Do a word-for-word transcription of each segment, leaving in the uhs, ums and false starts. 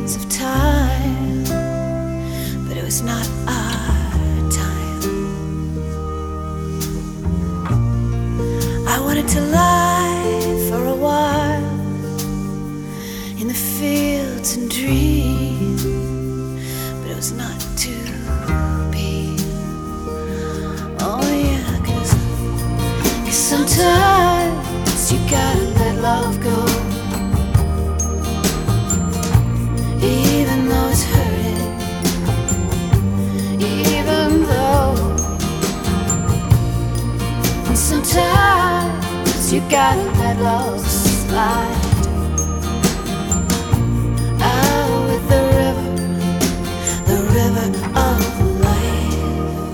hands of time, but it was not our time. I wanted to lie for a while in the fields and dream, but it was not to be. Oh yeah, 'cause, 'cause sometimes you gotta let love go, even though it's hurting, even though. And sometimes you gotta let love slide out with the river, the river of life.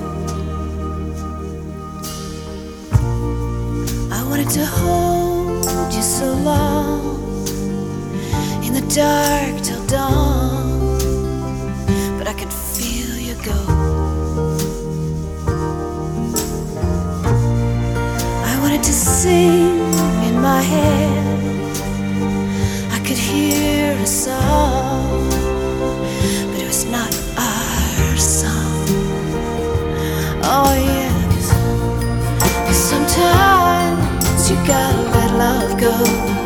I wanted to hold you so long in the dark till dawn, but I could feel you go. I wanted to sing in my head, I could hear a song, but it was not our song. Oh yeah, 'cause, 'cause sometimes you gotta let love go.